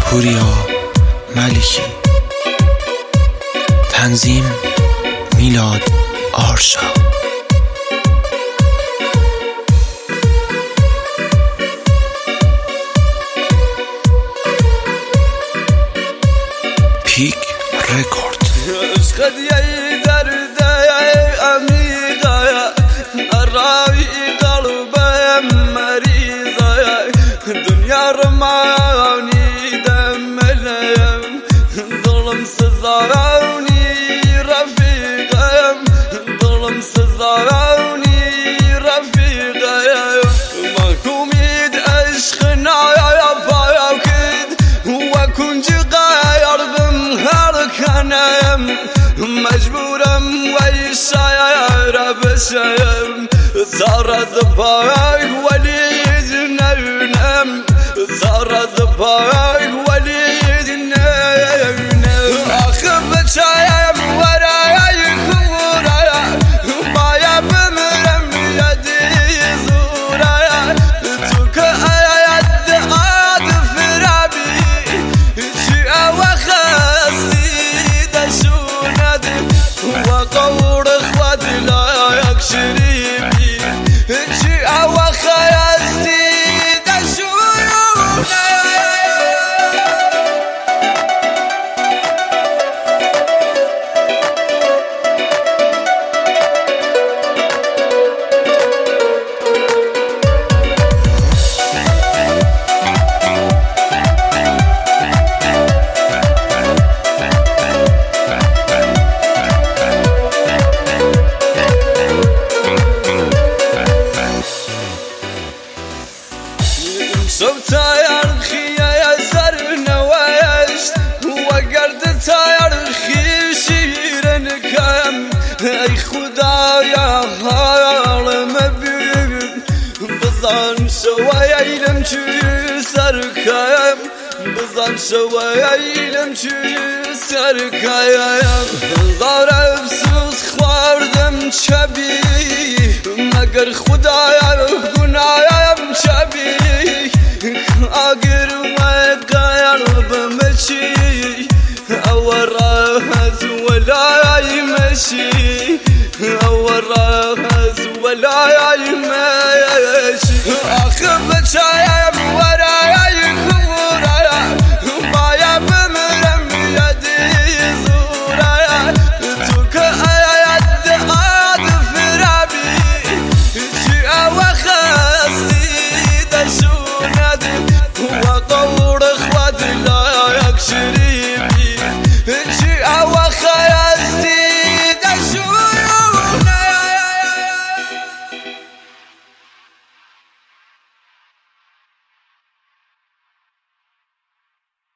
پوریا ملکی، تنظیم میلاد آرشا. پیک رکورد. عشقت یه درده عمیقه، راوی قلبم مریضه، دنیا رمانی دملیم، ظلم سزارونی رفیقم، ظلم سزارونی رفیقم، محکومید عشقنا یا پایا کد و کنج غیر بم هر کنم، مجبورم وی شایر بشم، زارد پای ولید نونم، زارد پای ولید نونم، آخر بچایم ورای خورای بایا بمرم یدی زورای، تو که آید عاد فرابی چی اوخستی دشوند و قور خود لایک شریبی چی اوخستی دشوند. صوب تایر خیه سر نوشت و گرد تایر خی شیرن کم، ای خدایا حالم ببین بزن شوی ایلم چی سر کم، بزن شوی ایلم چی سر کم، زار افسوس خواردم چبی مگر خدایا گنایم چبی، اگر وقایر بمشي اول راس ولا يمشي، اول راس ولا يمشي، اخر